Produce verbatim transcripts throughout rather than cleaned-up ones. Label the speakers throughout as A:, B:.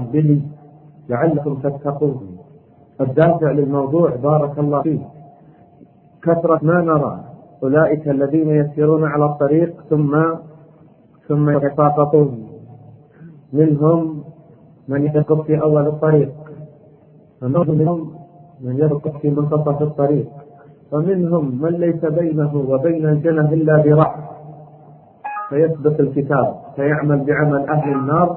A: به لعلكم تتقون. الدافع للموضوع بارك الله فيه كثرة ما نرى أولئك الذين يسيرون على الطريق ثم ثم يتساقطون، منهم من يسقط في أول الطريق، ومنهم من يسقط في منتصف الطريق، ومنهم من ليس بينه وبين الجنة إلا ذراع فيسبق الكتاب فيعمل بعمل أهل النار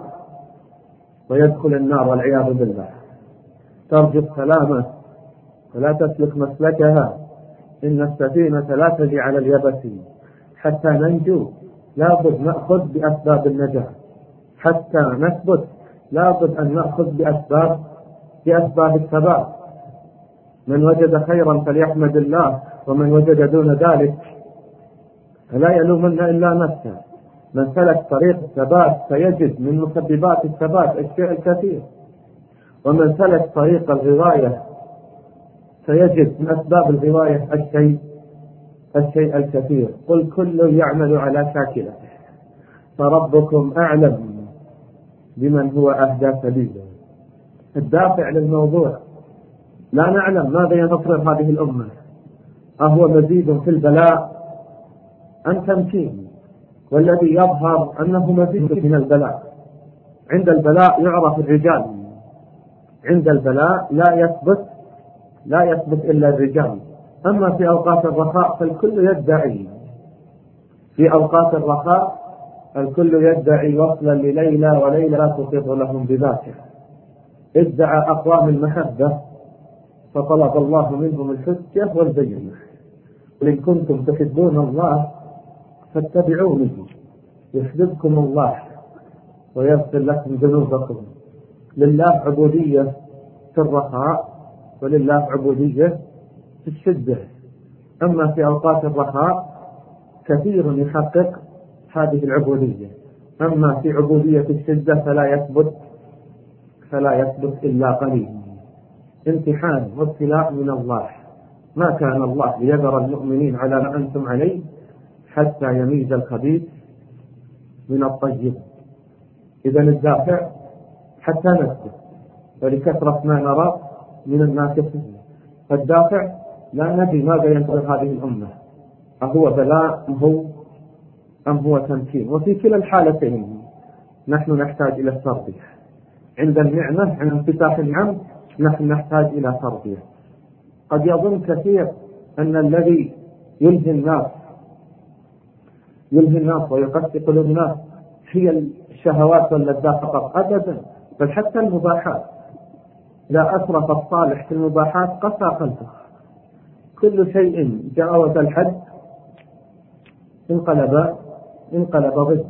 A: ويدخل النار والعياذ بالله. ترجو السلامة ولا تسلك مسلكها، إن السفينة لا تجري على اليبس، حتى ننجو لابد نأخذ بأسباب النجاة، حتى نثبت لابد أن نأخذ بأسباب بأسباب الثبات. من وجد خيرا فليحمد الله، ومن وجد دون ذلك فلا يلومن إلا نفسه. من سلك طريق الثبات سيجد من مسببات الثبات الشيء الكثير، ومن سلك طريق الغواية سيجد من أسباب الغواية الشيء الشيء الكثير. قل كل يعمل على شاكلته فربكم أعلم بمن هو أهدى سبيلا. الدافع للموضوع لا نعلم ماذا ينتصر هذه الأمة، أهو مزيد في البلاء أم تمكين؟ والذي يظهر أنه مزيد من البلاء. عند البلاء يعرف الرجال، عند البلاء لا يثبت لا يثبت إلا الرجال. أما في أوقات الرخاء فالكل يدعي في أوقات الرخاء الكل يدعي وصلا لليلى، وليلى لا تفيض لهم بذاته. ادعى أقوام المحبة فطلب الله منهم الحجة والبينة. وإن كنتم تحبون الله فاتبعوني يحببكم الله ويغفر لكم ذنوبكم. لله عبودية في الرخاء ولله عبودية في الشدة. أما في أوقات الرخاء كثير يحقق هذه العبودية، أما في عبودية الشدة فلا يثبت فلا يثبت إلا قليل. امتحان وابتلاء من الله، ما كان الله ليذر المؤمنين على ما أنتم عليه حتى يميز الخبيث من الطيب. إذن الدافع حتى نثبت، ولكثرة ما نرى من الناكسين. الدافع لا ندري ماذا ينتظر هذه الأمة، أهو بلاء أم هو أم هو تمكين. وفي كلا الحالتين نحن نحتاج إلى التربية. عند النعمة عند انفتاح النعم نحن نحتاج إلى تربية. قد يظن كثير أن الذي يلهي الناس يلهي الناس ويقسي قلوب الناس هي الشهوات واللذات فقط، أبدا، بل حتى المباحات. لا أسرف الصالح في المباحات قسى قلبه. كل شيء جاوز الحد انقلب انقلب ضد.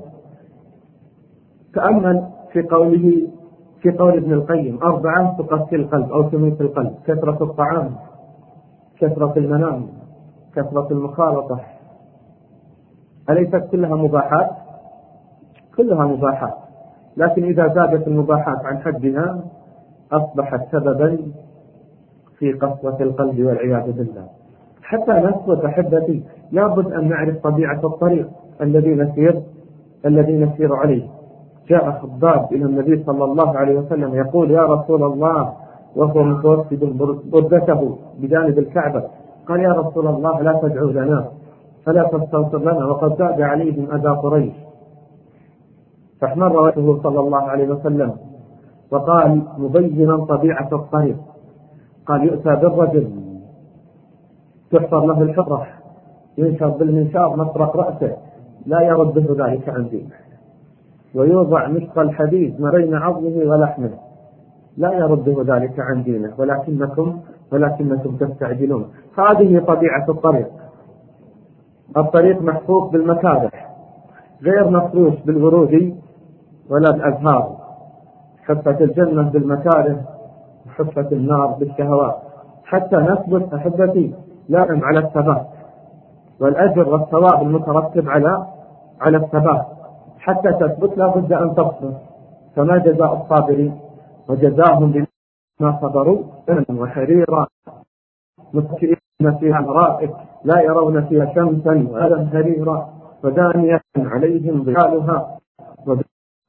A: تأمل في قوله في قول ابن القيم: أربعة تقسي القلب أو تميت القلب: كثرة الطعام، كثرة المنام، كثرة المخالطة. أليست كلها مباحات؟ كلها مباحات، لكن إذا زادت المباحات عن حدها أصبحت سببا في قسوة القلب والعياذ بالله. حتى نثبت أحبتي لابد أن نعرف طبيعة الطريق الذي نسير الذي نسير عليه. جاء خباب إلى النبي صلى الله عليه وسلم يقول: يا رسول الله، وهو متوسد بردته بجانب الكعبة، قال: يا رسول الله لا تدعو لنا فلا تستغفر لنا وقد زاد عليهم أذى قريش. فاحمر وجهه صلى الله عليه وسلم وقال مبينا طبيعة الطريق، قال: يؤتى بالرجل تحفر له الحفرة ينشر بالمنشار مطرق رأسه لا يرده ذلك عن دينه، ويوضع مثق الحديد ما بين عظمه ولحمه لا يرده ذلك عن دينه، ولكنكم ولكنكم تستعجلون. هذه طبيعة الطريق. الطريق محفوف بالمكابح غير مفروش بالورود ولا بالأزهار. حفت الجنة بالمكاره وحفت النار بالشهوات. حتى نثبت أحبتي لازم على الثبات والأجر والثواب المترتب على على الثبات. حتى تثبت لا بد أن تصبر، فما جزاء الصابرين وجزاهم بما صبروا جنة وحريرا متكئين فيها الرائق لا يرون فيها شمسا ولا حريرا ودانية عليهم ظلالها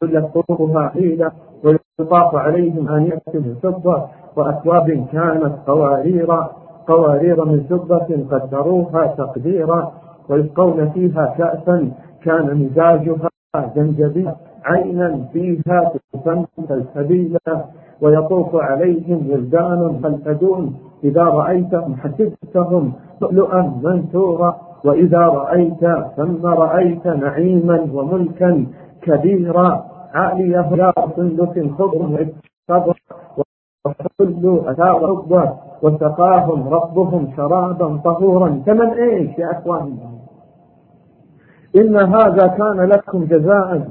A: يطوفها حيلة ويطاف عليهم آنية من فضة وأكواب كانت قوارير قوارير من فضة قدروها تقديرا ويسقون فيها كأسا كان مزاجها زنجبيلا عينا فيها تسمى سلسبيلا ويطوف عليهم ولدان خلدون إذا رأيتهم حسبتهم لؤلؤا منثورا وإذا رأيت ثم رأيت نعيما وملكا كبيرا عاليه لا سندس خضر وإبتر وحلوا أتاء ربه وسقاهم ربهم شرابا طهورا. كمن إيش يا أخواني؟ إن هذا كان لكم جزاء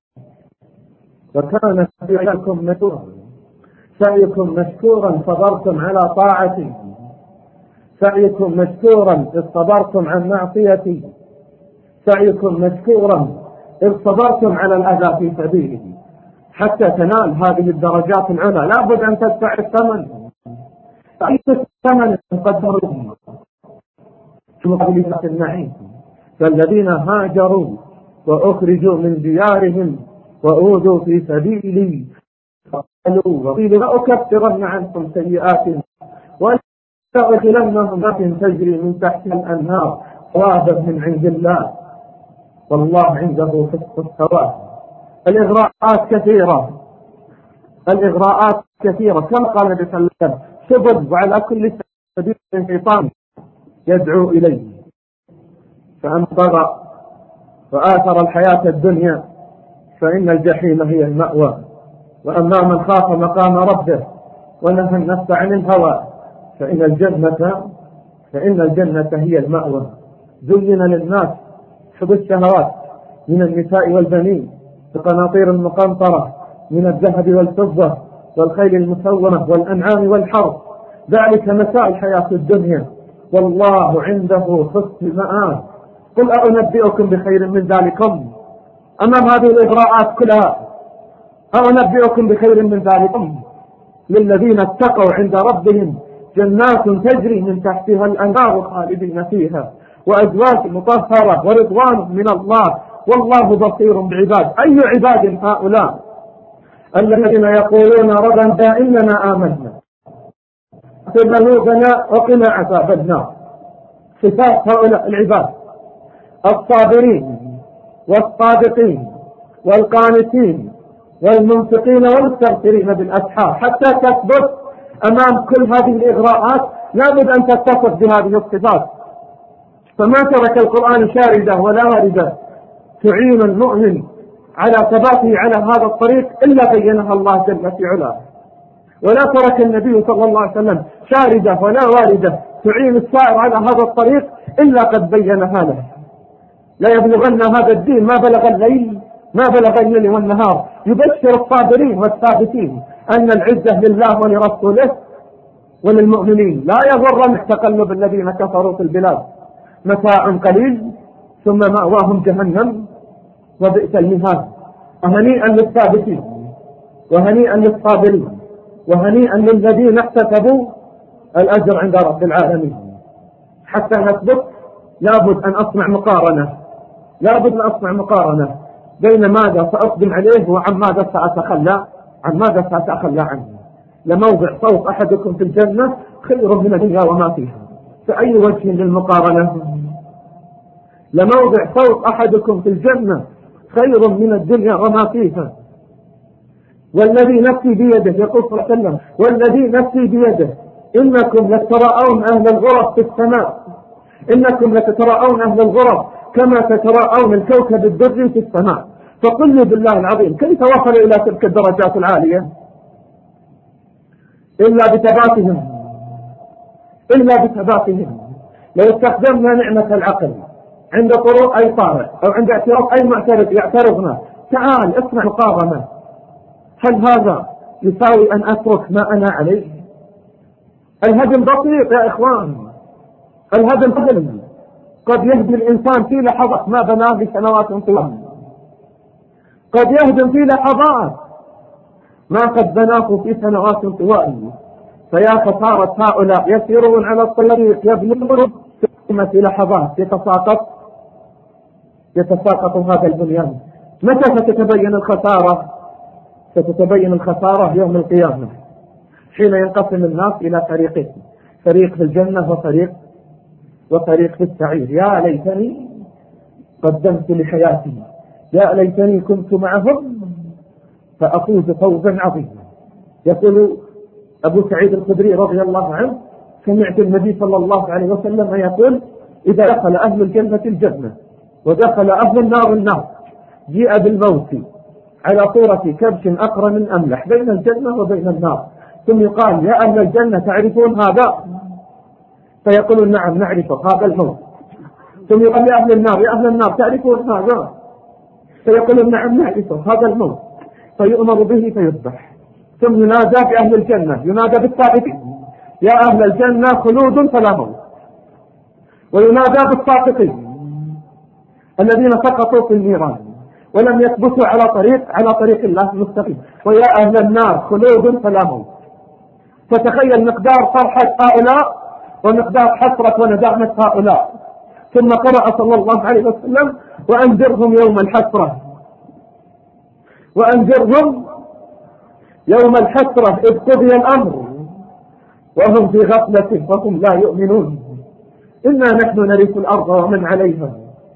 A: وكان سعيكم مشكورا سعيكم مشكورا صبرتم على طاعتي سعيكم مشكورا إذ صبرتم عن معصيتي سعيكم مشكورا إذ صبرتم على الأذى في سبيله حتى تنال هذه الدرجات العلى لابد أن تدفع الثمن. أي الثمن قدروا مقابلة النعيم فالذين هاجروا وأخرجوا من ديارهم وأوذوا في سبيلي قالوا وقيل لأكفرن عنكم سيئاتهم ولأدخلنهم جنات تجري من تحتها الأنهار ثوابا من عند الله والله عنده حسن الثواب. الإغراءات كثيرة الإغراءات كثيرة كما قال النبي صلى الله عليه وسلم سبل وعلى كل سبيل شيطان يدعو إليه فأن طغى وآثر الحياة الدنيا فإن الجحيم هي المأوى وأما من خاف مقام ربه ونهى النفس عن الهوى فإن الجنة فإن الجنة هي المأوى. زين للناس حب الشهوات من النساء والبنين بقناطير المقنطرة من الذهب والفضة والخيل المسومة والأنعام والحرث ذلك متاع الحياة الدنيا والله عنده حسن المآب. قل أنبئكم بخير من ذلكم أمام هذه الإغراءات كلها أنبئكم بخير من ذلكم للذين اتقوا عند ربهم جنات تجري من تحتها الأنهار خالدين فيها وأزواج مطهرة ورضوان من الله والله بصير بعباد. أي عباد هؤلاء الذين يقولون ربنا إننا آمنا ذنوبنا وقنا عذاب النار. صفات هؤلاء العباد الصابرين والصادقين والقانتين والمنفقين والمستغفرين بالأسحار. حتى تثبت أمام كل هذه الإغراءات لابد أن تتصف بهذه الصفات. فما ترك القرآن شاردة ولا واردة تعين المؤمن على ثباته على هذا الطريق إلا بينها الله جل في علاه ولا ترك النبي صلى الله عليه وسلم شاردة ولا واردة تعين السائر على هذا الطريق إلا قد بينها له. لا يبلغن هذا الدين ما بلغ الليل ما بلغ الليل والنهار. يبشر الصابرين والثابتين أن العزة لله ولرسوله وللمؤمنين. لا يغرن تقلب الذين كفروا في البلاد متاع قليل ثم مأواهم جهنم وبئس المهاد. وهنيئا للثابتين وهنيئا للصابرين وهنيئا للذين احتسبوا الأجر عند رب العالمين. حتى نثبت لابد أن أصنع مقارنة لابد أن أصنع مقارنة بين ماذا سأقدم عليه وعن ماذا سأتخلى عن ماذا سأتخلى عنه. لموضع صوت أحدكم في الجنة خير من الدنيا وما فيها. فأي وجه للمقارنة؟ لموضع صوت أحدكم في الجنة خير من الدنيا وما فيها. والذي نفسي بيده يقول صلى الله عليه وسلم والذي نفسي بيده إنكم لتراءون أهل الغرف في السماء إنكم لتراءون أهل الغرف كما تتراءون الكوكب الدري في السماء. فقل لي بالله العظيم كيف وصلوا إلى تلك الدرجات العالية؟ إلا بثباتهم إلا بثباتهم. لو استخدمنا نعمة العقل عند طروء أي طارئ أو عند اعتراف أي معترض يعترضنا تعال اسمع مقارنة. هل هذا يساوي أن أترك ما أنا عليه؟ الهدم بسيط يا إخوان. الهدم هدم قد يهدي الإنسان في لحظة ما بناه بسنوات طوال. قد يهدم في لحظات ما قد بناه في سنوات طوال. فيا خسارة هؤلاء يسيرون على الطريق يبلغون في لحظات يتساقط يتساقط هذا البنيان. متى ستتبين الخسارة؟ ستتبين الخسارة يوم القيامة، حين ينقسم الناس إلى فريقين، فريق في الجنة وفريق وفريق في السعير. يا ليتني قدمت لحياتي، يا ليتني كنت معهم فأفوز فوزا عظيما. يقول أبو سعيد الخدري رضي الله عنه: سمعت النبي صلى الله عليه وسلم يقول: إذا دخل أهل الجنة الجنة ودخل أهل النار النار، جيء بالموت على صورة كبش أقرن من أملح بين الجنة وبين النار، ثم يقال: يا أهل الجنة تعرفون هذا؟ فيقولون: نعم نعرفه، هذا الموت. ثم يقال: يا أهل النار يا أهل النار تعرفون هذا؟ فيقولون: نعم نعرفه، هذا الموت. فيؤمر به فيذبح. ثم ينادى بأهل الجنة، ينادى بالسابقين: يا أهل الجنة خلود فلا موت. وينادى بالساقطين الذين سقطوا في النيران ولم يثبتوا على طريق على طريق الله المستقيم: ويا أهل النار خلود فلا موت. فتخيل مقدار فرحة هؤلاء ومقدار حسرة وندامة هؤلاء. ثم قرأ صلى الله عليه وسلم: وأنذرهم يوم الحسرة، وأنذرهم يوم الحسرة إذ قضي الأمر وهم في غفلة وهم لا يؤمنون، إنا نحن نرث الأرض ومن عليها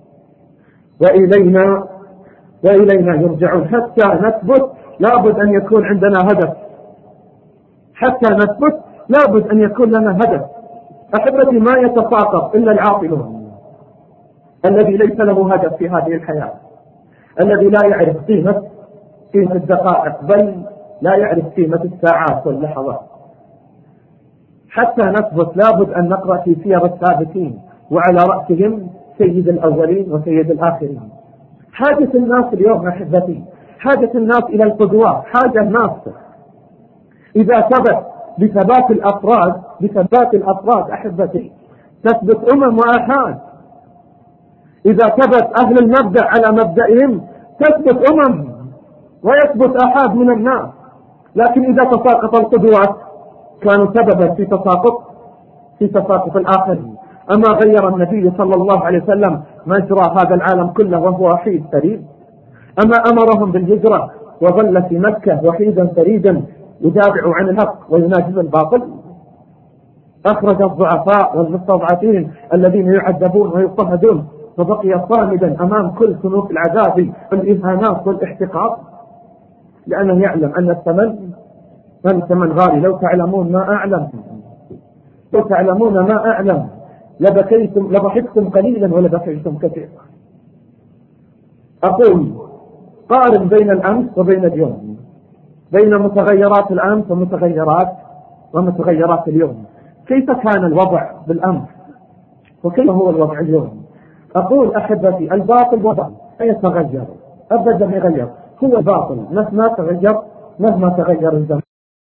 A: وإلينا وإلينا يرجعون. حتى نثبت لابد أن يكون عندنا هدف، حتى نثبت لابد أن يكون لنا هدف. أحبتي، ما يتساقط إلا العاقلون، الذي ليس له هدف في هذه الحياة، الذي لا يعرف قيمة قيمة الدقائق، بل لا يعرف قيمة الساعات واللحظات. حتى نثبت لابد أن نقرأ في سير السابقين، وعلى رأسهم سيد الأولين وسيد الآخرين. حاجة الناس اليوم أحبتي، حاجة الناس إلى القدوات، حاجة ماسة. إذا ثبت بثبات الأفراد بثبات الأفراد أحبتي تثبت أمم وآحاد. إذا ثبت أهل المبدأ على مبدئهم تثبت أمم ويثبت آحاد من الناس. لكن إذا تساقط القدوات كانوا سببا في تساقط في تساقط الآخرين. أما غير النبي صلى الله عليه وسلم مجرى هذا العالم كله وهو وحيد فريد؟ أما أمرهم بالهجرة وظل في مكة وحيدا فريدا يدافع عن الحق ويناجز الباطل؟ أخرج الضعفاء والمستضعفين الذين يعذبون ويضطهدون وبقي صامدا أمام كل صنوف العذاب والإهانات والاحتقار، لأنه يعلم أن الثمن أن الثمن غالي. لو تعلمون ما أعلم لو تعلمون ما أعلم لبكيتم لضحكتم قليلا ولبكيتم كثيرا. أقول: قارن بين الأمس وبين اليوم، بين متغيرات الأمس ومتغيرات ومتغيرات اليوم. كيف كان الوضع بالأمس وكيف هو الوضع اليوم؟ أقول أحبتي: الباطل وضع لا يتغير أبدا، يغير، هو باطل مهما تغير مهما تغير الزمان.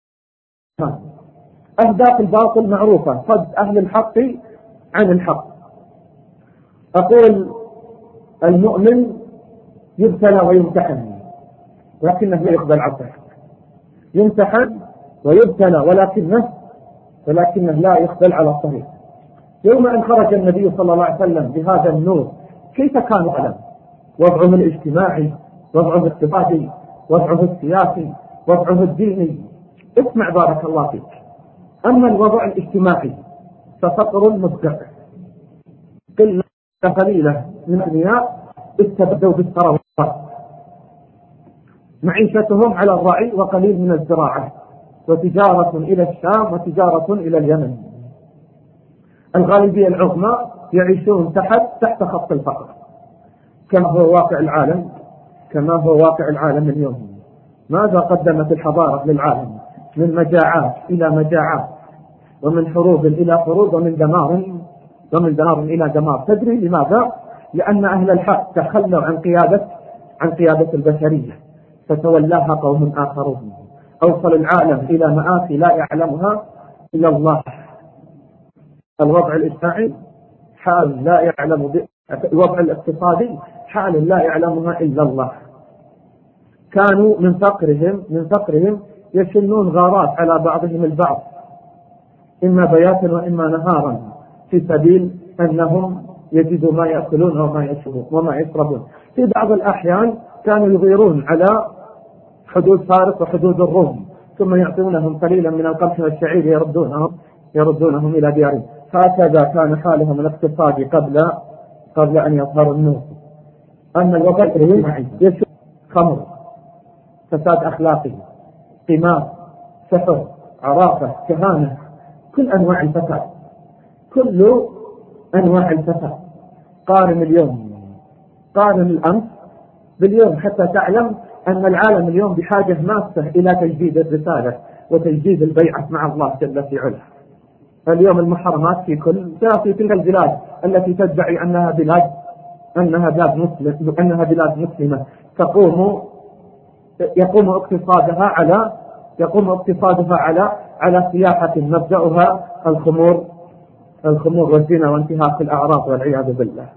A: أهداف الباطل معروفة: صد أهل الحق عن الحق. أقول: المؤمن يبتلى ويمتحن ولكنه لا يقبل عطاء، يمتحن ويبتلى ولكنه ولكنه لا يقبل على الطريق. يوم أن خرج النبي صلى الله عليه وسلم بهذا النور كيف كان يعلم؟ وضعه الاجتماعي، وضعه الاقتصادي، وضعه السياسي، وضعه الديني. اسمع بارك الله فيك. أما الوضع الاجتماعي ففقر مدقع، قلة قليلة من الأغنياء استبدوا بالثروات، معيشتهم على الرعي وقليل من الزراعة، وتجارة إلى الشام وتجارة إلى اليمن. الغالبية العظمى يعيشون تحت تحت خط الفقر، كما هو واقع العالم كما هو واقع العالم اليوم. ماذا قدمت الحضارة للعالم من مجاعات إلى مجاعات، ومن حروب إلى حروب، ومن دمار ومن دمار إلى دمار. تدري لماذا؟ لأن أهل الحق تخلوا عن قيادة عن قيادة البشرية، فتولاها قوم آخرون. أوصل العالم إلى مآسي لا يعلمها إلا الله. الوضع الاجتماعي حال لا يعلم ب... الوضع الاقتصادي حال لا يعلمها إلا الله. كانوا من فقرهم من فقرهم يشنون غارات على بعضهم البعض، إما بياتا وإما نهارا، في سبيل أنهم يجدوا ما يأكلون وما يشربون وما يشربون. في بعض الأحيان كانوا يغيرون على حدود فارس وحدود الروم، ثم يعطونهم قليلا من القمح والشعير يردونهم يردونهم إلى ديارهم. هكذا كان حالهم الاقتصادي قبل قبل أن يظهر النور. أما الوضع يشوف خمر، فساد أخلاقي، قمار، سحر، عرافة، كهانة، كل أنواع الفساد، كل أنواع الفساد. قارن اليوم قارن الأمس باليوم حتى تعلم أن العالم اليوم بحاجة ماسة إلى تجديد الرسالة وتجديد البيعة مع الله جل في علاه. اليوم المحرمات في كل في تلك البلاد التي تدعي أنها بلاد أنها بلاد مسلم أنها بلاد مسلمة تقوم يقوم اقتصادها على يقوم اقتصادها على على سياحة مبدأها الخمور الخمور والزنا وانتهاك الأعراض والعياذ بالله.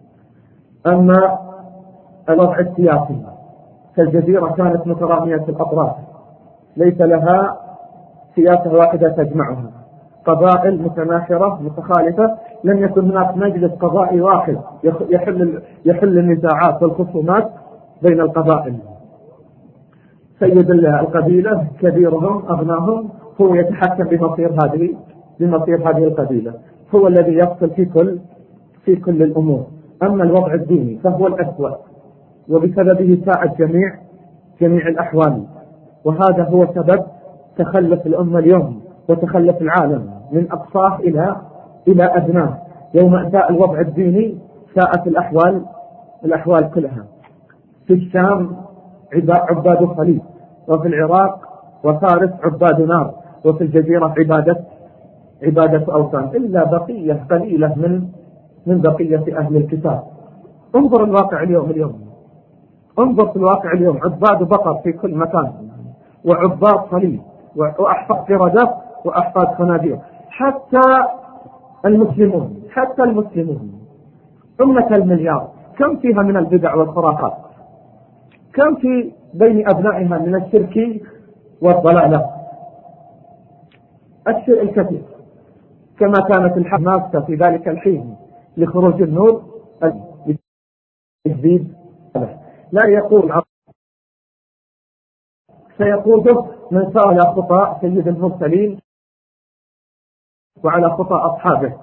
A: أما الوضع السياسي فالجزيرة كانت مترامية الأطراف، ليس لها سياسة واحدة تجمعها، قبائل متناحرة متخالفة، لم يكن هناك مجلس قضائي واحد يحل يحل النزاعات والخصومات بين القبائل. سيد القبيلة كبيرهم أغناهم هو يتحكم بمصير هذه بمصير هذه القبيلة، هو الذي يفصل في كل في كل الأمور. أما الوضع الديني فهو الأسوأ، وبسببه ساءت جميع جميع الأحوال، وهذا هو سبب تخلف الأمة اليوم وتخلف العالم من أقصاه إلى إلى أدناه. يوم أساء الوضع الديني ساءت الأحوال الأحوال كلها. في الشام عباد صليب، وفي العراق وفارس عباد نار، وفي الجزيرة عبادة عبادة أوثان، إلا بقية قليلة من من بقية أهل الكتاب. انظر الواقع اليوم اليوم انظر في الواقع اليوم عباد بقر في كل مكان، وعباد صليب، وأحفاد قردة وأحفاد خنازير. حتى المسلمون حتى المسلمون أمة المليار كم فيها من البدع والخرافات، كم في بين أبنائها من الشرك والضلالة. الشيء الكثير، كما كانت الحق ماسة في ذلك الحين لخروج النور الجديد، لا يقول سيقوده من سار على خطى سيد المرسلين وعلى خطى أصحابه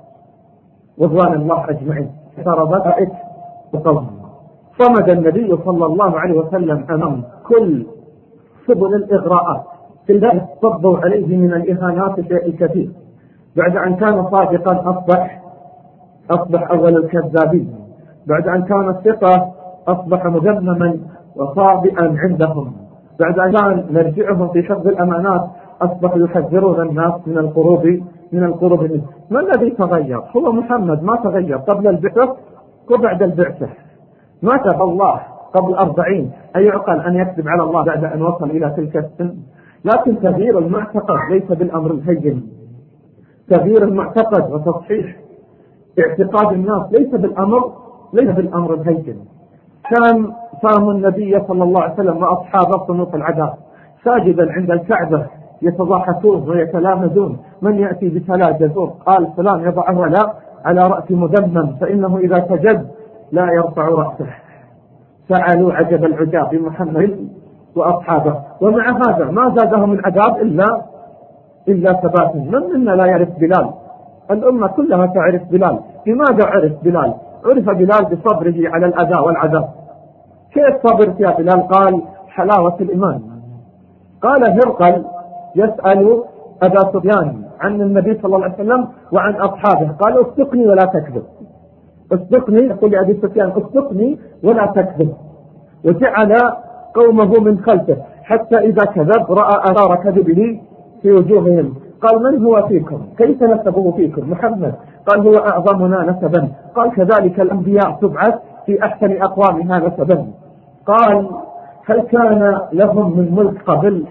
A: رضوان الله أجمعين. اقتربت رأيت وقوم صمد النبي صلى الله عليه وسلم أمام كل سبل الإغراءات، في ذلك صبوا عليه من الإهانات شيء الكثير. بعد أن كان صادقا أصبح أصبح أول الكذابين، بعد أن كان الثقة أصبح مذمما وصابئا عندهم، بعد أن كان نرجعهم في حفظ الأمانات أصبحوا يحذرون الناس من القروب من القروب منه. ما الذي تغير؟ هو محمد ما تغير قبل البعثة وبعد البعثة. مات الله قبل أربعين، أيعقل أن يكذب على الله بعد أن وصل إلى تلك السن؟ لكن تغيير المعتقد ليس بالأمر الهين، تغيير المعتقد وتصحيح اعتقاد الناس ليس بالأمر ليس بالأمر الهين. كان صام النبي صلى الله عليه وسلم وأصحابه صنوف العذاب ساجدا عند الكعبة يتضاحكون ويتلامذون من يأتي بثلاث جزور، قال فلان يضعه على على رأس مدمم فإنه إذا سجد لا يرفع رأسه. فعلوا عجب العجاب بمحمد وأصحابه، ومع هذا ما زادهم من عذاب إلا إلا ثبات. من منا لا يعرف بلال؟ الأمة كلها تعرف بلال. لماذا عرف بلال؟ عرف بلال بصبره على الأذى والعذاب. كيف صبرت يا بلال؟ قال حلاوة الإيمان. قال هرقل يسأل أبا سفيان عن النبي صلى الله عليه وسلم وعن أصحابه، قال اصدقني ولا تكذب، اصدقني، يقول لأبي سفيان اصدقني ولا تكذب. وجعل قومه من خلفه حتى إذا كذب رأى آثار كذبه في وجوههم، قال من هو فيكم؟ كيف نسبه فيكم؟ محمد. قال هو أعظمنا نسبا. قال كذلك الأنبياء تبعث في أحسن أقوامها نسبا. قال هل كان لهم من ملك قبل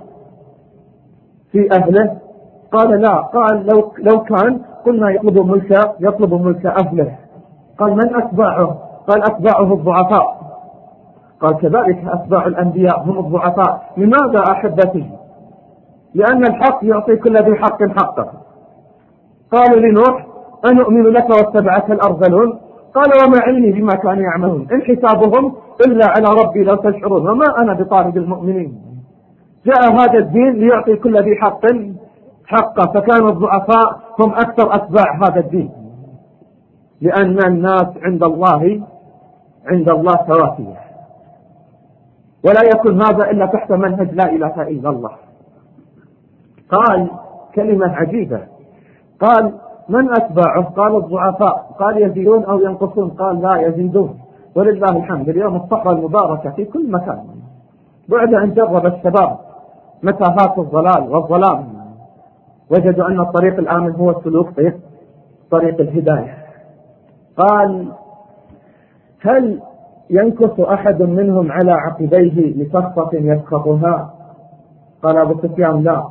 A: في أهله؟ قال لا. قال لو, لو كان قلنا يطلب ملك يطلب ملك أهله. قال من أتباعه؟ قال أتباعه الضعفاء. قال كذلك أتباع الأنبياء هم الضعفاء. لماذا أحبتي؟ لأن الحق يعطي كل ذي حق حقه. قالوا لنوح أنؤمن لك واتبعك الأرذلون؟ قال وما علمي بما كانوا يعملون إن حسابهم إلا على ربي لو تشعرون وما أنا بطارد المؤمنين. جاء هذا الدين ليعطي كل ذي حق حقه، فكانوا الضعفاء هم أكثر أتباع هذا الدين، لأن الناس عند الله عند الله سواسية، ولا يكون هذا إلا تحت منهج لا إله إلا الله. قال كلمة عجيبة، قال من أتباعه؟ قال الضعفاء. قال يزيدون أو ينقصون؟ قال لا يزيدون، ولله الحمد اليوم الصحراء المباركة في كل مكان، بعد أن جرب الشباب متاهات الضلال والظلام وجدوا أن الطريق الآمن هو السلوك في طريق الهداية. قال هل ينكص أحد منهم على عقبيه لسخطة يسخطها؟ قال أبو سفيان لا،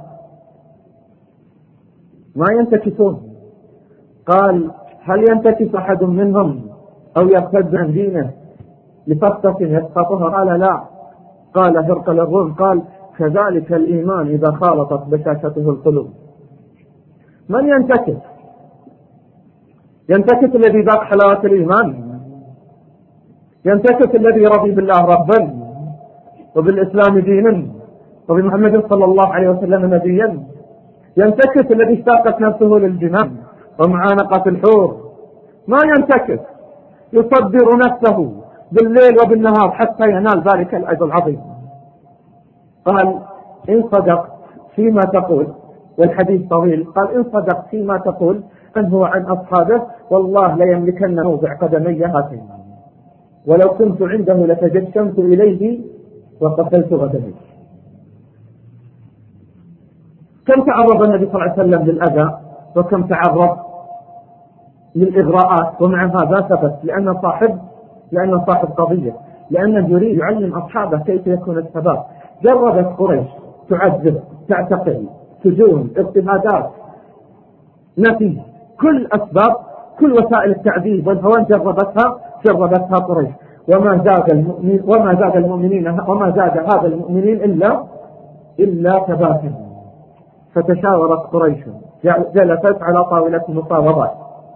A: ما ينتكسون. قال هل ينتكس أحد منهم أو يرتد عن دينه لسخطة يسخطها؟ قال لا. قال هرقل الروم قال كذلك الإيمان إذا خالطت بشاشته القلوب. من ينتكس؟ ينتكس الذي ذاق حلاوة الإيمان، ينتكس الذي رضي بالله ربا وبالإسلام دينا وبمحمد صلى الله عليه وسلم نبيا، ينتكس الذي اشتاقت نفسه للجنان ومعانقة الحور. ما ينتكس، يصدر نفسه بالليل وبالنهار حتى ينال ذلك الأجر العظيم. قال إن صدقت فيما تقول، والحديث طويل، قال إن صدقت فيما تقول من هو عن أصحابه والله ليملكن موضع قدمي هاتين، ولو كنت عنده لتجشمت إليه وقتلت غدمي. كم تعرض النبي صلى الله عليه وسلم للأذى وكم تعرض للإغراءات، ومع هذا ثبت لأن صاحب لأن صاحب قضية، لأنه يريد يعلم أصحابه كيف يكون الثبات. جربت قريش تعذب، تعتقل، سجون، اضطهادات، نفي، كل أسباب، كل وسائل التعذيب والهوان جربتها جربتها قريش، وما زاد المؤمن وما زاد المؤمنين وما زاد هذا المؤمنين إلا إلا ثباتا. فتشاورت قريش، جلست على طاولة مفاوضات،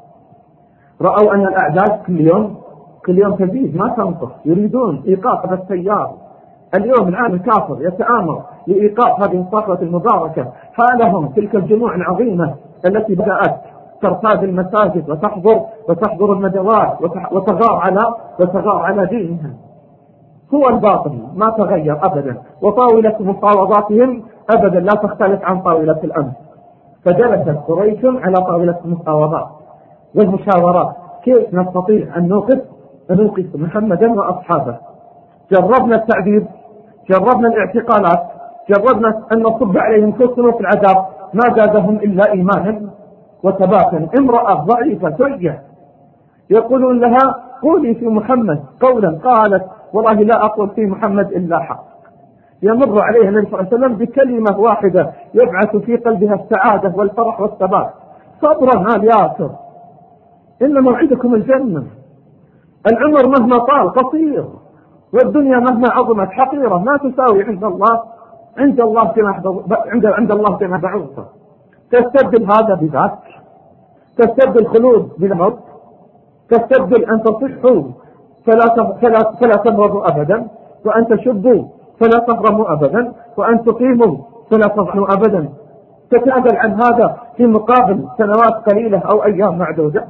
A: رأوا أن الأعداد كل يوم كل يوم تزيد ما تنقص، يريدون إيقاف هذا التيار. اليوم الآن الكافر يتآمر لإيقاف هذه الصخرة المباركة، حالهم تلك الجموع العظيمة التي بدأت ترتاد المساجد وتحضر وتحضر الندوات وتغار على وتغار على دينها. هو الباطل ما تغير أبدا، وطاولة مفاوضاتهم أبدا لا تختلف عن طاولة الأمس. فجلست قريش على طاولة المفاوضات والمشاورات، كيف نستطيع أن نوقف أن نوقف محمدا وأصحابه. جربنا التعذيب، جربنا الاعتقالات، جربنا أن نصب عليهم كل صنوف العذاب، ما زادهم إلا إيمانا وثباتا. امرأة ضعيفة ثرية يقولون لها قولي في محمد قولا، قالت والله لا أقول في محمد إلا حق. يمر عليها النبي صلى الله عليه وسلم بكلمة واحدة يبعث في قلبها السعادة والفرح والثبات. صبرا آل ياسر، إن موعدكم الجنة. العمر مهما طال قصير، والدنيا مهما عظمت حقيرة، ما تساوي عند الله عند الله كما عند عند الله كما بعوضة. تستبدل هذا بذاك، تستبدل الخلود بالموت، تستبدل أن تصحوا فلا فلا فلا تمرضوا أبدا، وأن تشبوا فلا تهرموا أبدا، وأن تقيموا فلا تضعنوا أبدا. تتنازل عن هذا في مقابل سنوات قليلة أو أيام معدودة.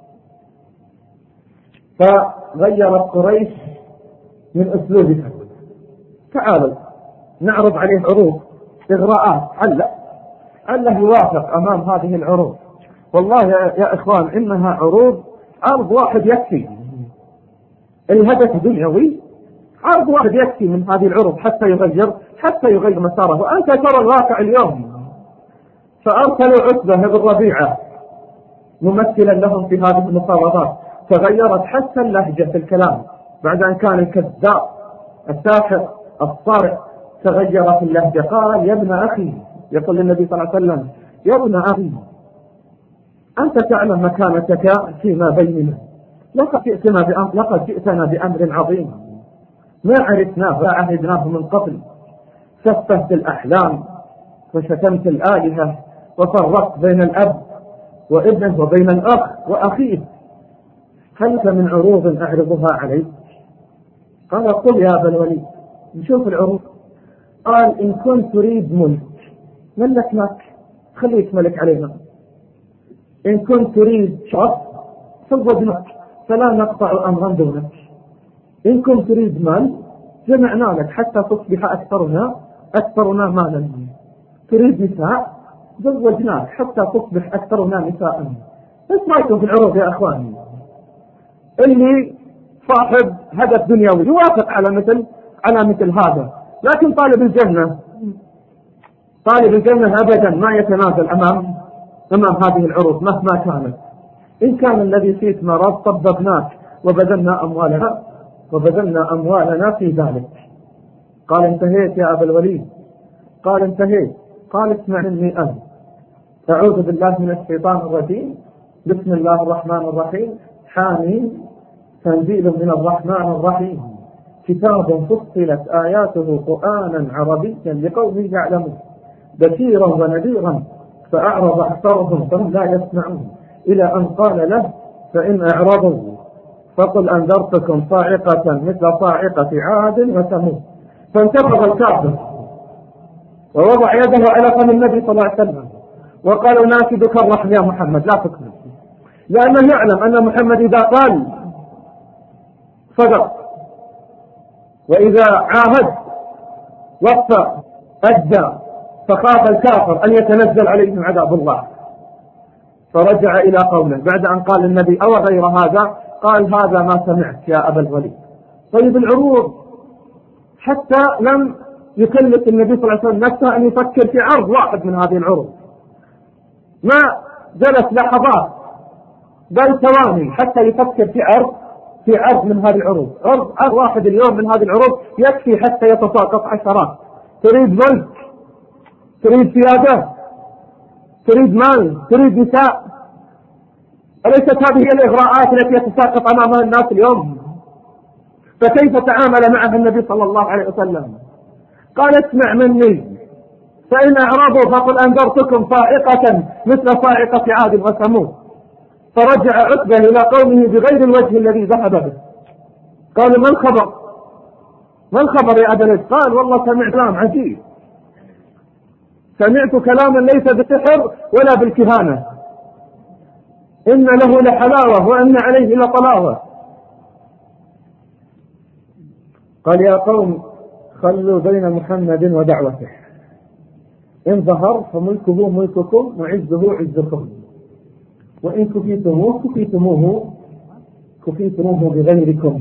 A: فغيرت قريش من أسلوبها. تعالوا نعرض عليه عروض إغراءات، عله عله يوافق أمام هذه العروض. والله يا, يا إخوان إنها عروض، عرض واحد يكفي. الهدف دنيوي، عرض واحد يكفي من هذه العروض حتى يغير حتى يغير مساره. وأنت ترى الواقع اليوم. فأرسلوا عتبة بن ربيعة ممثلا لهم في هذه المفاوضات، تغيرت حتى اللهجة في الكلام. بعد أن كان الكذاب الساحر الصارع تغيرت اللهجة. قال يا ابن أخي، يقول النبي صلى الله عليه وسلم يا ابن أخي أنت تعلم مكانتك فيما بيننا، لقد جئتنا بأمر لقد جئتنا بأمر عظيم ما عرفناه وعهدناه من قبل. سفهت الأحلام وشتمت الآلهة وفرقت بين الأب وابنه وبين الأخ وأخيه. هل لك من عروض أعرضها عليك؟ قال قل يا أبا الوليد نشوف العروض. قال إن كنت تريد ملك ملكناك خليك ملك علينا، إن كنت تريد شرف زوجناك فلا نقطع أمرا دونك، إن كنت تريد مال جمعنا لك حتى تصبح أكثرنا أكثرنا مالا، تريد نساء زوجناك حتى تصبح أكثرنا نساء. ايش رايكم في العروض يا أخواني؟ اللي صاحب هدف دنيوي يوافق على مثل على مثل هذا، لكن طالب الجنة طالب الجنة أبدا ما يتنازل أمام أمام هذه العروض مهما كانت. إن كان الذي فيك مرض طببناك وبذلنا أموالنا وبذلنا أموالنا في ذلك. قال انتهيت يا أبا الوليد؟ قال انتهيت. قال اسمع مني أنا، أعوذ بالله من الشيطان الرجيم، بسم الله الرحمن الرحيم، حامين تنزيل من الرحمن الرحيم، كتاب فصلت آياته قرآنا عربيا لقوم يعلمون، بشيرا ونذيرا فأعرض أكثرهم فهم لا يسمعون، إلى أن قال له فإن أعرضوا فقل أنذرتكم صاعقة مثل صاعقة عاد وثمود. فانتفض الكافر ووضع يده على فم النبي صلى الله عليه وسلم وقال ناكدك الرحم يا محمد لا تكمل، لأنه يعلم أن محمد إذا قال صدق، وإذا عاهد وفى أدى، فخاف الكافر أن يتنزل عليهم عذاب الله. فرجع إلى قوله بعد أن قال النبي أو غير هذا، قال هذا ما سمعت يا أبا الوليد. طيب العروض حتى لم يكلف النبي صلى الله عليه وسلم نفسه أن يفكر في عرض واحد من هذه العروض، ما جلس لحظات بل ثواني حتى يفكر في عرض في عرض من هذه العروض. عرض عرض واحد اليوم من هذه العروض يكفي حتى يتساقط عشرات. تريد ملك، تريد سيادة، تريد مال، تريد نساء، أليست هذه هي الإغراءات التي يتساقط أمامها الناس اليوم؟ فكيف تعامل معها النبي صلى الله عليه وسلم؟ قال اسمع مني فإن أعرضوا فقل أنذرتكم صاعقة مثل صاعقة عاد وثمود. فرجع عتبة إلى قومه بغير الوجه الذي ذهب به. قالوا ما الخبر؟ ما الخبر يا أبا الوليد؟ قال والله سمعت كلام عجيب، سمعت كلاما ليس بالسحر ولا بالكهانة، إن له لحلاوة وإن عليه لطلاوة. قال يا قوم خلوا بين محمد ودعوته، إن ظهر فملكه ملككم وعزه عزكم، وإن كفيتموه كفيتموه كفيتموه بغيركم.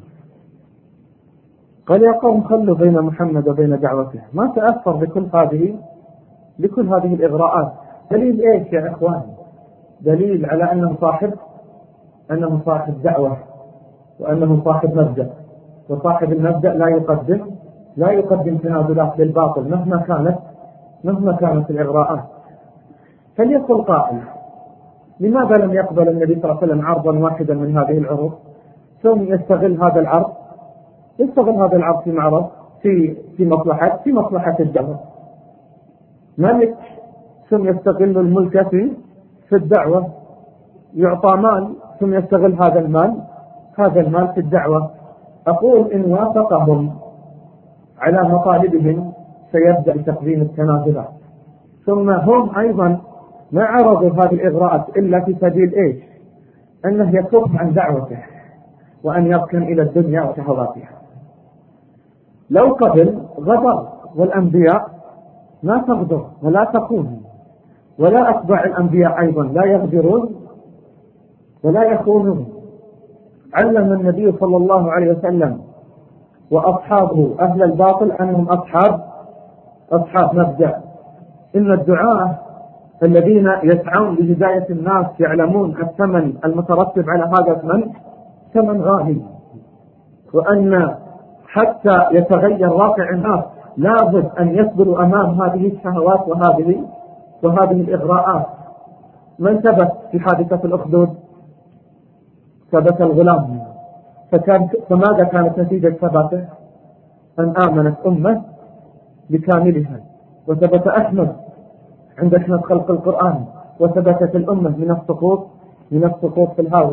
A: قال يا قوم خلوا بين محمد وبين دعوته. ما تأثر بكل هذه بكل هذه الإغراءات. دليل إيش يا إخوان؟ دليل على أنه صاحب أنه صاحب دعوة وأنه صاحب مبدأ، وصاحب المبدأ لا يقدم لا يقدم تنازلات للباطل مهما كانت مهما كانت الإغراءات. فليقل قائل لماذا لم يقبل النبي صلى الله عليه وسلم عرضا واحدا من هذه العروض ثم يستغل هذا العرض يستغل هذا العرض في معرض في في مصلحة في مصلحة الدعوة. ملك ثم يستغل الملك في في الدعوة، يعطى مال ثم يستغل هذا المال هذا المال في الدعوة. أقول إن وافقهم على مطالبهم سيبدأ بتقديم التنازلات، ثم هم أيضا ما عرضوا هذه الإغراءات إلا في سبيل إيش؟ أنه يكف عن دعوته وأن يركن إلى الدنيا وشهواتها. لو قبل غدر، والأنبياء ما تغدر ولا تخون، ولا أتباع الأنبياء أيضا لا يغدرون ولا يخونون. علم النبي صلى الله عليه وسلم وأصحابه أهل الباطل أنهم أصحاب أصحاب مبدأ. إن الدعاة الذين يسعون لهداية الناس يعلمون الثمن المترتب على هذا الثمن ثمن غالي، وأن حتى يتغير واقع الناس لابد أن يصبروا أمام هذه الشهوات وهذه وهذه الإغراءات. من ثبت في حادثة الأخدود؟ ثبت الغلام. فكان فماذا كانت نتيجة ثباته؟ أن آمنت أمة بكاملها، وثبت أحمد عند أحمد خلق القرآن، وثبتت الأمة من السقوط من السقوط في الهاوية.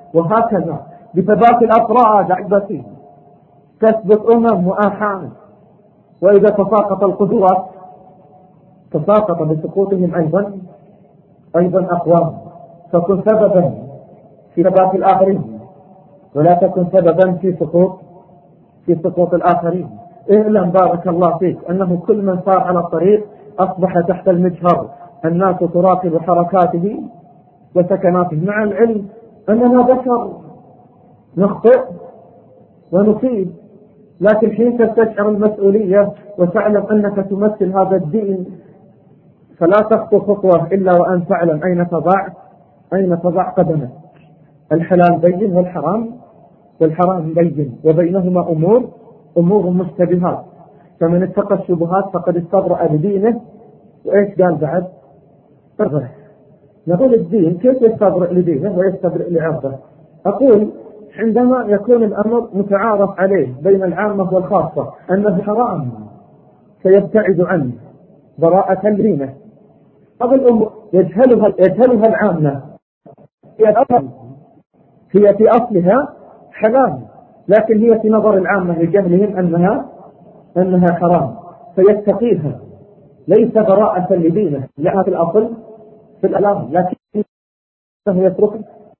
A: وهكذا بثبات الأفراد أحبتي تثبت أمم وآحاد. وإذا تساقط القدوات تساقط بسقوطهم أيضا أيضا أقوام. فكن سببا في ثبات الآخرين ولا تكن سببا في سقوط في سقوط الآخرين. اعلم بارك الله فيك أنه كل من صار على الطريق أصبح تحت المجهر، الناس تراقب حركاته وسكناته، مع العلم أننا بشر نخطئ ونصيب، لكن حين تستشعر المسؤولية وتعلم أنك تمثل هذا الدين فلا تخطو خطوة إلا وأن تعلم أين تضع أين تضع قدمك. الحلال بين والحرام والحرام بين، وبينهما أمور أمور مشتبهات، فمن اتقى الشبهات فقد استبرأ لدينه. وإيش قال بعد؟ أرغب نقول الدين كيف يستبرأ لدينه ويستبرأ لعرضه؟ أقول عندما يكون الأمر متعارف عليه بين العامة والخاصة أنه حرام سيبتعد عنه براءة لدينه. هذه الأمور يجهلها يجهلها العامة، هي هي في أصلها حلال، لكن هي في نظر العامة لجهلهم أنها أنها حرام فيتقيها، ليس براءة لدينه لأنها في الأصل في الألام، لكنه يترك.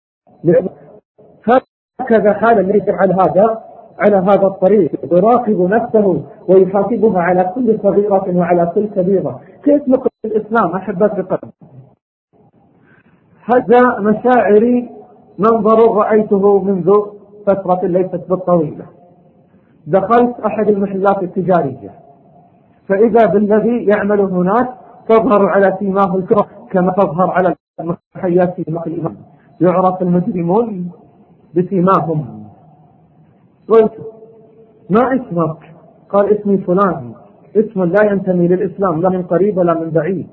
A: هكذا حال الذي على هذا على هذا الطريق يراقب نفسه ويحاسبها على كل صغيرة وعلى كل كبيرة. كيف نقل الإسلام أحبت بقلب؟ هذا مشاعري منظر رأيته منذ فترة ليست بالطويلة. دخلت أحد المحلات التجارية فإذا بالذي يعمل هناك تظهر على سيماه الكرة كما تظهر على المحيات في مقل الإمام، يعرف المجرمون بسيماهم. قلت ما اسمك؟ قال اسمي فلان، اسم لا ينتمي للإسلام لا من قريب ولا من بعيد.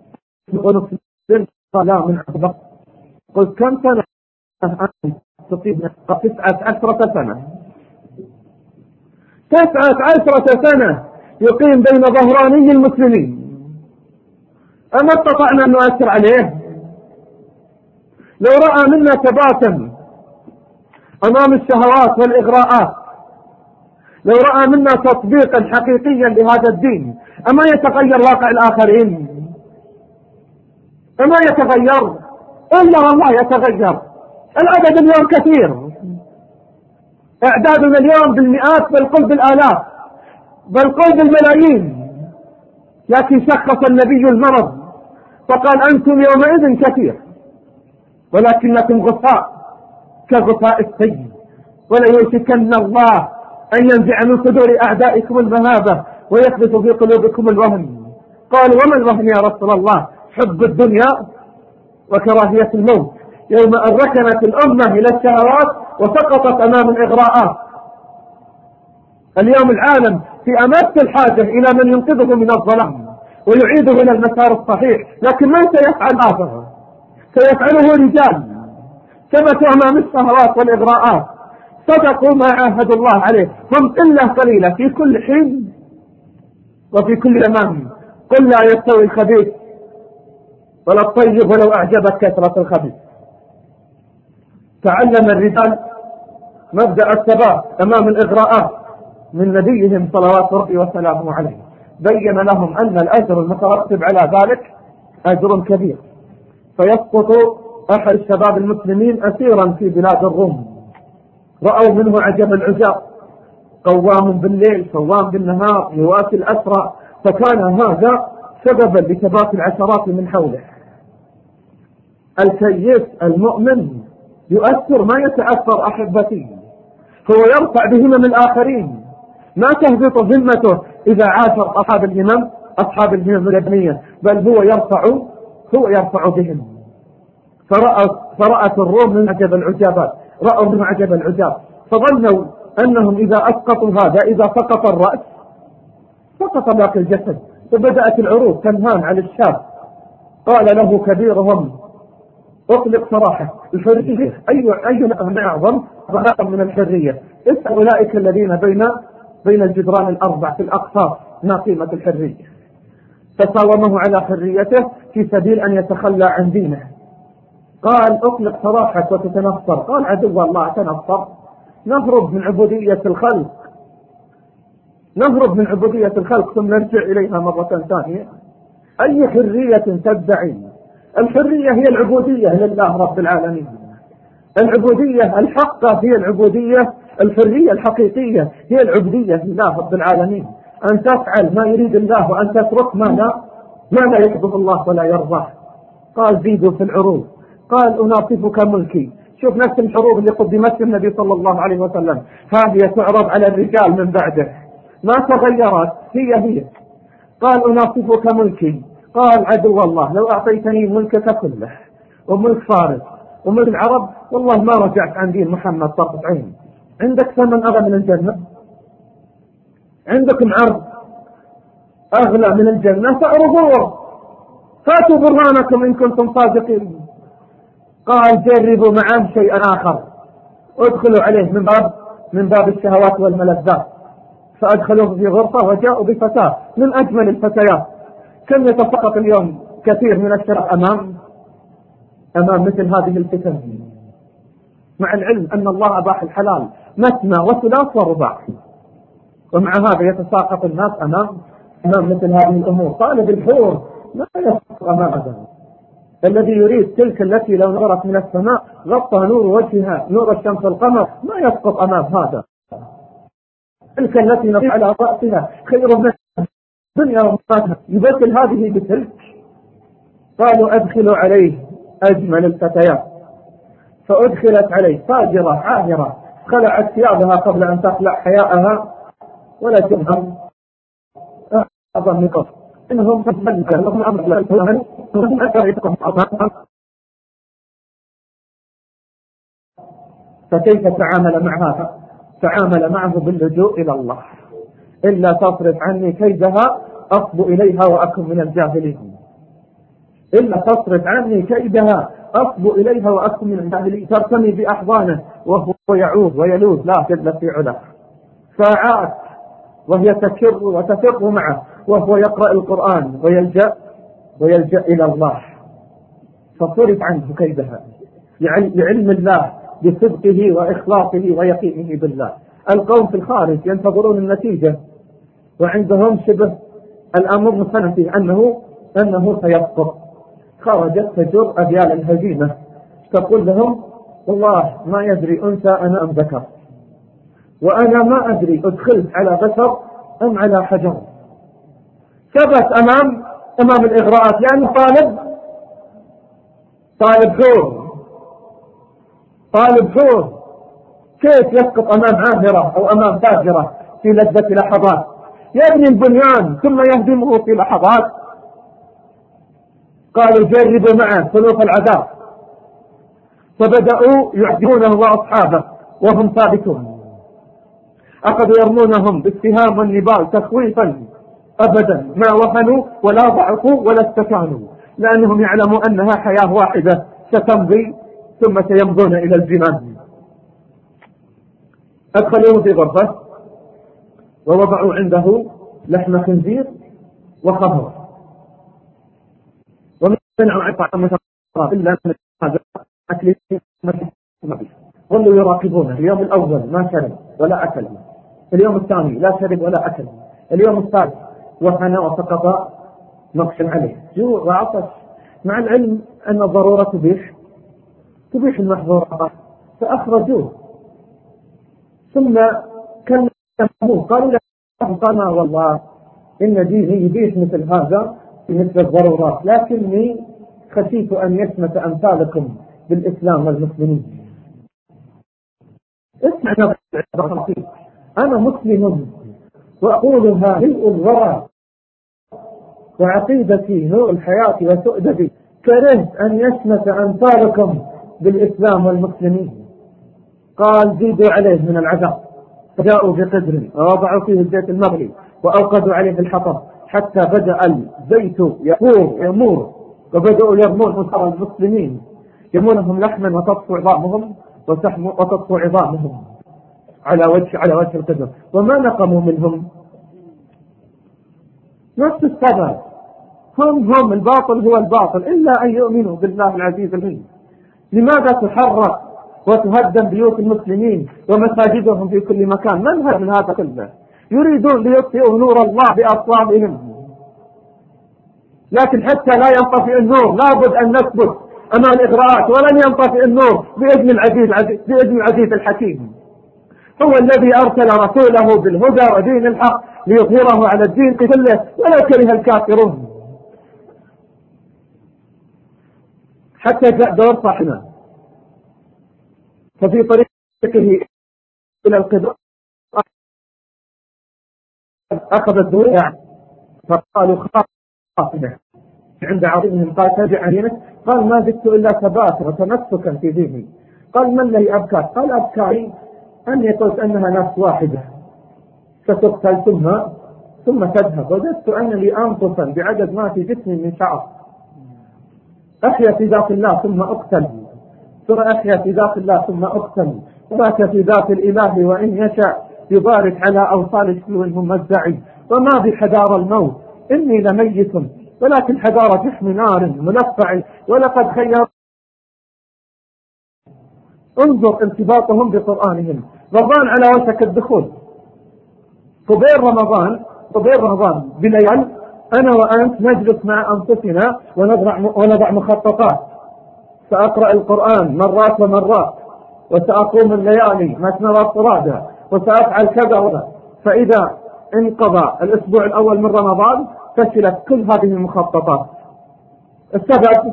A: قال لا من عبد. قلت كم سنة أنت تطيب؟ قال تسعة عشرة سنة. تسعة عشرة سنة يقيم بين ظهراني المسلمين، أما استطعنا أن نؤثر عليه؟ لو رأى منا ثباتا أمام الشهوات والإغراءات، لو رأى منا تطبيقا حقيقيا لهذا الدين، أما يتغير واقع الآخرين؟ أما يتغير؟ إلا والله يتغير. العدد اليوم كثير، أعدادنا اليوم بالمئات بل قل بالآلاف بل قل بالملايين، لكن شخص النبي المرض فقال أنتم يومئذ كثير ولكنكم غثاء كغثاء السيل، وليوشكن الله أن ينزع من صدور أعدائكم المهابة ويثبت في قلوبكم الوهن. قالوا وما الوهن يا رسول الله؟ حب الدنيا وكراهية الموت. يوم أن ركنت الأمة إلى الشهوات وسقطت أمام الإغراءات. اليوم العالم في أمس الحاجة إلى من ينقذه من الظلام ويعيده إلى المسار الصحيح، لكن من سيفعل هذا؟ سيفعله رجال ثبتوا أمام الشهوات والإغراءات، صدقوا ما عاهدوا الله عليه، هم إلا قليلة في كل حين وفي كل زمان. قل لا يستوي الخبيث ولا الطيب ولو أعجبت كثرة الخبيث. تعلم الرجال مبدأ الثبات أمام الإغراءات من نبيهم صلوات ربي وسلامه عليه، بين لهم أن الأجر المترتب على ذلك أجر كبير. فيسقط أحد الشباب المسلمين أسيرا في بلاد الروم، رأوا منه عجب العجاب، قوام بالليل قوام بالنهار يواسي الأسرى، فكان هذا سببا لثبات العشرات من حوله. الكيس المؤمن يؤثر ما يتأثر أحبتي، هو يرفع بهمم الآخرين، ما تهبط ذمته إذا عاشر أصحاب الهمم أصحاب الهمم الابنية، بل هو يرفع هو يرفع بهم. فرأت, فرأت الروم من عجب العجابات، رأوا من عجب العجاب، فظنوا أنهم إذا أسقطوا هذا إذا سقط الرأس سقط باقي الجسد، فبدأت العروض تنهان على الشاب. قال له كبيرهم اطلق سراحه، الحرية أي أي نعم أعظم ضرر من الحرية؟ اسأل أولئك الذين بين بين الجدران الأربع في الأقصى ما قيمة الحرية؟ فصاومه على حريته في سبيل أن يتخلى عن دينه. قال اطلق سراحك وتتنصر. قال عدو الله تنصر؟ نهرب من عبودية الخلق، نهرب من عبودية الخلق ثم نرجع إليها مرة ثانية؟ أي حرية تدعي؟ الحرية هي العبودية لله رب العالمين. العبودية الحقة هي العبودية، الحرية الحقيقية هي العبودية لله رب العالمين، أن تفعل ما يريد الله وأن تترك ما لا ما لا يحبه الله ولا يرضاه. قال زيدوا في العروض. قال أناصفك ملكي. شوف نفس الحروب اللي قدمت النبي صلى الله عليه وسلم هذه تعرض على الرجال من بعده، ما تغيرت، هي هي. قال أناصفك ملكي. قال عدو الله لو أعطيتني ملكك كله وملك فارس وملك العرب والله ما رجعت عن دين محمد طرف عين. عندك ثمن أغلى من الجنة؟ عندكم عرض أغلى من الجنة؟ فأرضوا فاتوا برهانكم إن كنتم صادقين. قال جربوا معه شيئا آخر، ادخلوا عليه من باب من باب الشهوات والملذات. فأدخلوه في غرفة وجاءوا بفتاة من أجمل الفتيات. كم يتساقط اليوم كثير من الشباب أمام أمام مثل هذه الفتن، مع العلم أن الله أباح الحلال مثنى وثلاث ورباع، ومع هذا يتساقط الناس أمام أمام مثل هذه الأمور. طالب الحور ما يسقط أمام هذا. الذي يريد تلك التي لو نظرت من السماء غطى نور وجهها نور الشمس والقمر ما يسقط أمام هذا. تلك التي نضع على رأسها خير من الدنيا ومقاتها يبدل هذه بتلك. قالوا أدخلوا عليه أجمل الفتيات. فأدخلت عليه فاجرة عاهرة خلعت ثيابها قبل أن تخلع حياءها ولا تفهم أظن نقص إنهم تفهمك لهم أمر لا تفهم ثم أتريتكم أظن. فكيف تعامل معها؟ تعامل معه باللجوء إلى الله. إلا تصرف عني كيدها أصب إليها وأكن من الجاهلين. إلا تصرف عني كيدها أصب إليها وأكن من الجاهلين. ترتمي بأحضانه وهو يعود ويلوذ لا جل في علاه. ساعات وهي تكر وتفر معه وهو يقرأ القرآن ويلجأ ويلجأ إلى الله. فصرف عنه كيدها لعلم الله بصدقه وإخلاصه ويقينه بالله. القوم في الخارج ينتظرون النتيجة وعندهم شبه الأمر مثلا فيه أنه أنه سيسقط. خرجت تجر أبيال الهزيمة تقول لهم والله ما يدري أنثى أنا أم ذكر، وأنا ما أدري أدخلت على بشر أم على حجر. ثبت أمام أمام الإغراءات لأنه طالب طالب حور طالب حور كيف يسقط أمام عاهرة أو أمام فاجرة في لذة لحظات؟ يبني البنيان ثم يهدمه في لحظات. قالوا جربوا معه سلوك العذاب. فبدأوا يعذبونه وأصحابه وهم ثابتون. أخذوا يرمونهم بالسهام والنبال تخويفا، أبدا ما وهنوا ولا ضعفوا ولا استكانوا، لأنهم يعلموا أنها حياة واحدة ستمضي ثم سيمضون إلى الجنان. أدخلوه في غرفة ووضعوا عنده لحم خنزير وخمر ومنعوا عن طعام إلا من هذا أكل. ظلوا يراقبونه. اليوم الأول ما شرب ولا أكل، اليوم الثاني لا شرب ولا أكل، اليوم الثالث وهنا وسقط نقش عليه جوع وعطش، مع العلم أن الضرورة تبيح تبيح المحظورات. فأخرجوه ثم كلموه قالوا له قال والله إن ديني يبيح مثل هذا مثل الضرورات، لكني خشيت أن يشمت أمثالكم بالإسلام والمسلمين. اسمع أنا مسلم وأقولها ملء الورى وعقيدتي نور الحياة وسؤدتي، كرهت أن يشمت أمثالكم بالإسلام والمسلمين. قال زيدوا عليه من العذاب. فجاءوا بقدر ووضعوا فيه الزيت المغلي وأوقدوا عليه الحطب حتى بدأ الزيت يفور يمور، وبدأوا يرمون أسر المسلمين يرمونهم لحما وتطفو عظامهم وتطفو عظامهم على وجه على وجه القدر. وما نقموا منهم نفس السبب، هم هم الباطل هو الباطل إلا أن يؤمنوا بالله العزيز الحكيم. لماذا تحرق وتهدم بيوت المسلمين ومساجدهم في كل مكان؟ من هذا من هذا كله؟ يريدون ليطفئوا نور الله بأصواتهم. لكن حتى لا ينطفئ النور لابد أن نثبت أمام الإغراءات، ولن ينطفئ النور بإذن العزيز بإذن العزيز الحكيم. هو الذي أرسل رسوله بالهدى ودين الحق ليظهره على الدين كله ولو كره الكافرون. حتى جاء دور صاحبنا ففي طريقه إلى القبلة أخذ الدروع فقالوا خاطبه عند عظيمهم، قال ترجع دينك؟ قال ما زدت إلا ثباتا وتمسكا في ديني. قال ما الذي أبكاك؟ قال أبكاري أني قلت أنها نفس واحدة ستقتل ثم ثم تذهب، وجدت أن لي أنفسا بعدد ما في جسمي من شعر، أحيا في ذات الله ثم أقتل، ثم أحيا في ذات الله ثم أقتل، وذاك في ذات الإله وإن يشاء يبارك على أوصال شلو ممزع، وما بحدار الموت إني لميت ولكن حدار جسم نار ملفع، ولقد خير. انظر ارتباطهم بقرآنهم. رمضان على وشك الدخول، قبيل رمضان قبيل رمضان بليال أنا وأنت نجلس مع أنفسنا ونضع ونضع مخططات، سأقرأ القرآن مرات ومرات، وسأقوم الليالي مثنى وفرادى، وسأفعل كذا وكذا. فإذا انقضى الأسبوع الأول من رمضان فشلت كل هذه المخططات. السبب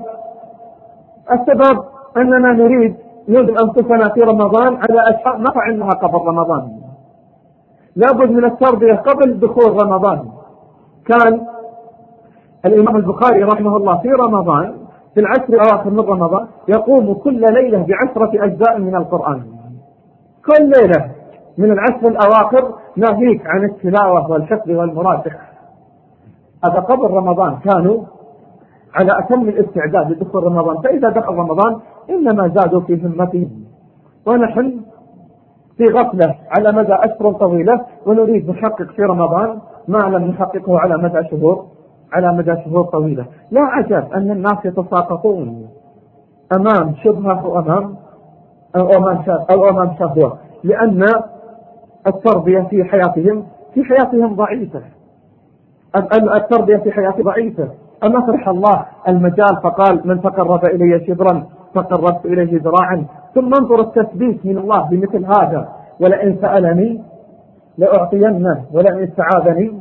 A: السبب أننا نريد نلزم أنفسنا في رمضان على أشياء ما فعلناها قبل رمضان. لابد من التربية قبل دخول رمضان. كان الإمام البخاري رحمه الله في رمضان في العشر الأواخر من رمضان يقوم كل ليلة بعشرة أجزاء من القرآن. كل ليلة من العشر الأواخر ناهيك عن التلاوة والحفظ والمراجعة. هذا قبل رمضان كانوا على أتم الاستعداد لدخول رمضان، فإذا دخل رمضان إنما زادوا في همتهم، ونحن في غفلة على مدى أشهر طويلة، ونريد نحقق في رمضان ما لم نحققه على مدى شهور على مدى شهور طويلة. لا عجب أن الناس يتساقطون أمام شبهة وأمام أو أمام أو أمام شهوة، لأن التربية في حياتهم في حياتهم ضعيفة. التربية في حياتهم ضعيفة. أما فرح الله المجال فقال من تقرب إلي شبرا تقربت إليه ذراعا. ثم انظر التثبيت من الله بمثل هذا، ولئن سألني لأعطينه ولئن استعاذني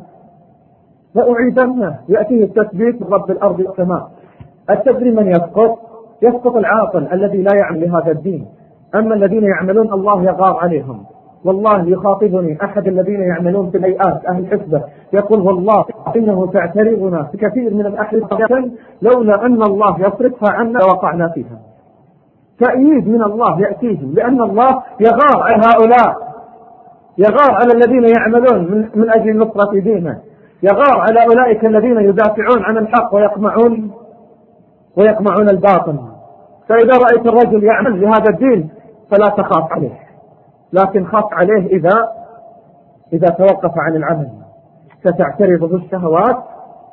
A: لأعيذنه. يأتيه التثبيت من رب الأرض والسماء. التدري من يسقط؟ يسقط العاقل الذي لا يعمل لهذا الدين. أما الذين يعملون الله يغار عليهم. والله يخاطبني أحد الذين يعملون في الهيئات أهل الحسبة يقول والله إنه تعترضنا في كثير من الأحيان لولا أن الله يصرفها عنا وقعنا فيها. تأييد من الله يأتيهم، لأن الله يغار على هؤلاء، يغار على الذين يعملون من, من أجل نصرة دينه، يغار على أولئك الذين يدافعون عن الحق ويقمعون ويقمعون الباطل. فإذا رأيت الرجل يعمل لهذا الدين فلا تخاف عليه، لكن خاف عليه إذا إذا توقف عن العمل. ستعترضه الشهوات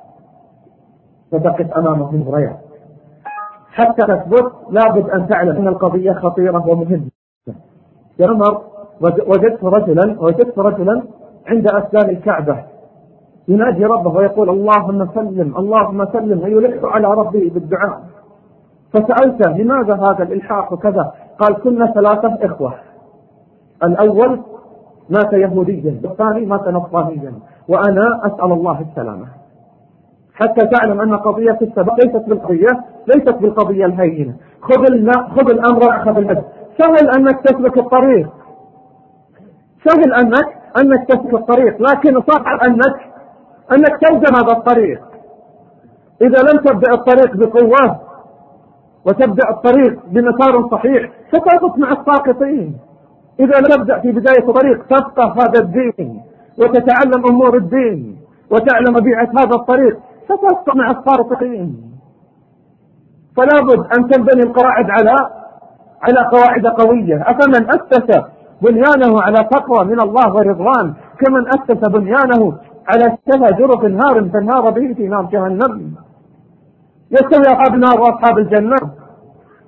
A: فتقف أمامه المغريات. حتى تثبت لابد أن تعلم أن القضية خطيرة ومهمة. يا عمر وجدت رجلا وجدت رجلا عند أسلام الكعبة ينادي ربه ويقول اللهم سلم اللهم سلم، ويلح على ربه بالدعاء. فسألته لماذا هذا الإلحاح وكذا؟ قال كنا ثلاثة إخوة، الأول مات يهوديا والثاني مات نصرانيا وأنا أسأل الله السلامة. حتى تعلم أن قضية السبب ليست بالقضية ليست بالقضية الهينة. خذ خذ الأمر أخذ الأجر. سهل أنك تسلك الطريق، سهل أنك أنك تسلك الطريق، لكن صعب أنك أنك تلزم هذا الطريق. إذا لم تبدأ الطريق بقوة وتبدأ الطريق بمسار صحيح ستسقط مع الساقطين. إذا لم تبدأ في بداية الطريق تفقه هذا الدين وتتعلم أمور الدين وتعلم بيعة هذا الطريق ستسقط مع الساقطين. فلا بد أن تنبني القواعد على على قواعد قوية. أفمن أسس بنيانه على تقوى من الله ورضوان كمن أسس بنيانه على شفا جرف نار فالنار به في نار جهنم. يستوي أصحاب النار وأصحاب الجنة؟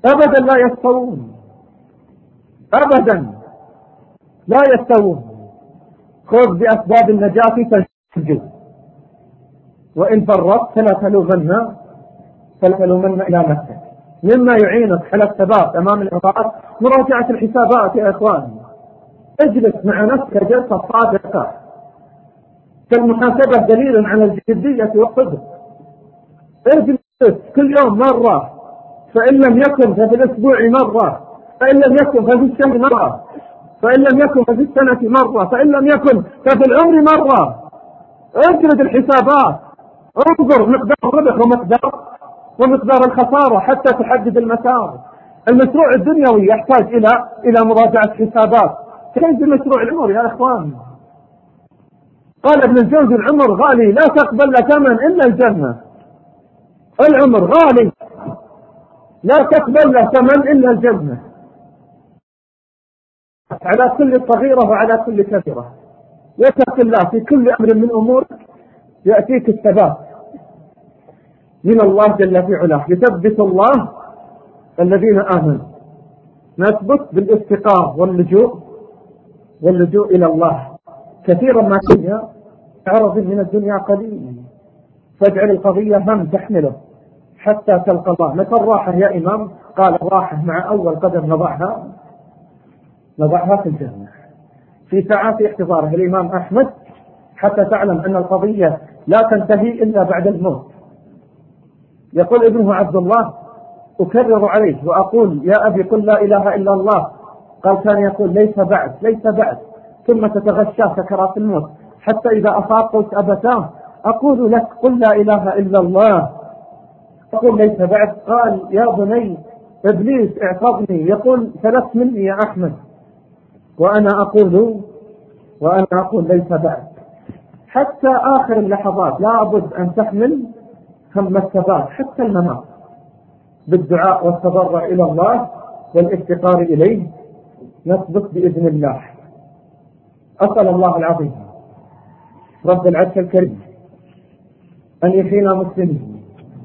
A: أبدا لا يستوون، أبدا لا يستوون. خذ بأسباب النجاة تنجو، وإن فرطت فلا تلومن فلا تلومن إلى نفسك. مما يعينك على الثبات أمام الإغراءات مراجعة الحسابات يا إخوان. اجلس مع نفسك جلسة صادقة، فالمحاسبة دليل على الجدية والصدق. اجلس كل يوم مرة، فإن لم يكن ففي الأسبوع مرة، فإن لم يكن ففي الشهر مرة، فإن لم يكن ففي السنة مرة، فإن لم يكن ففي العمر مرة. اجلد الحسابات، انظر مقدار الربح ومقدار ومقدار الخسارة حتى تحدد المسار. المشروع الدنيوي يحتاج إلى إلى مراجعة حسابات، كيف المشروع العمر يا إخوان؟ قال ابن الجوزي: العمر غالي لا تقبل له ثمن إلا الجنة. العمر غالي لا تقبل له ثمن إلا الجنة. على كل صغيرة وعلى كل كبيرة واتق الله في كل أمر من أمورك، يأتيك الثبات من الله جل في علاه. يثبت الله الذين آمنوا. نثبت بالاستقامة واللجوء واللجوء إلى الله. كثيرا ما الدنيا عرض من الدنيا قليل، فاجعل القضية هم تحمله حتى تلقى الله. متى الراحة يا إمام؟ قال: الراحة مع أول قدم نضعها نضعها في الجنة في ساعات احتضاره الإمام أحمد، حتى تعلم أن القضية لا تنتهي إلا بعد الموت. يقول ابنه عبد الله: أكرر عليه وأقول: يا أبي قل لا إله إلا الله. قال: كان يقول: ليس بعد ليس بعد. ثم تتغشى سكرات الموت، حتى إذا أصاب قلت: أبتاه أقول لك قل لا إله إلا الله. أقول: ليس بعد. قال: يا بني إبليس اعترضني يقول: ثلاث مني يا أحمد، وأنا أقول وأنا أقول ليس بعد. حتى آخر اللحظات لابد أن تحمل هم الثبات حتى الممات، بالدعاء والتضرع إلى الله والافتقار إليه نثبت بإذن الله. أسأل الله العظيم رب العرش الكريم أن يحيينا مسلمين،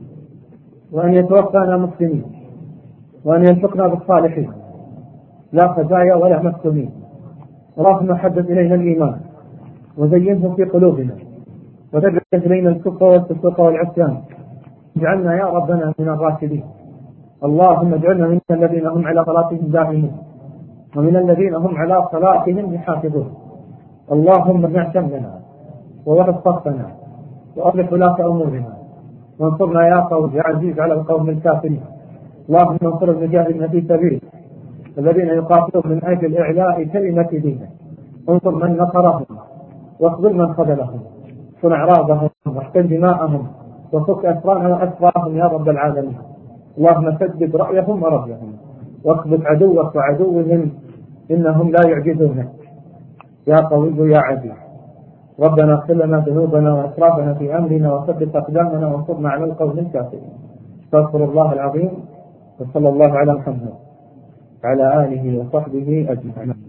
A: وأن يتوفانا مسلمين، وأن يلحقنا بالصالحين لا خزايا ولا مفتونين. اللهم حبب إلينا الإيمان وزينه في قلوبنا، وذرج إلينا الكفر والفسوق والعصيان. اجعلنا يا ربنا من الراشدين. اللهم اجعلنا من الذين هم على صلاتهم دائمون، ومن الذين هم على صلاتهم يحافظون. اللهم ارفع شملنا ووحد صفنا وأصلح ولاة أمورنا، وانصرنا يا قوم يا عزيز على القوم الكافرين. اللهم انصر المجاهدين في سبيلك الذين يقاتلون من أجل إعلاء كلمة دينك. انصر من نصرهم واخذل من خذلهم، صن أعراضهم واحقن دماءهم، وفك أسراهم وأسراهم يا رب العالمين. اللهم سدد رأيهم ورأيهم، واثبت عدوك وعدوهم إنهم لا يعجزونك يا قوي يا عزيز. ربنا اغفر لنا ذنوبنا وإسرافنا في أمرنا، وثبت أقدامنا وانصرنا على القوم الكافرين. استغفر الله العظيم، وصلى الله على محمد وعلى آله وصحبه أجمعين.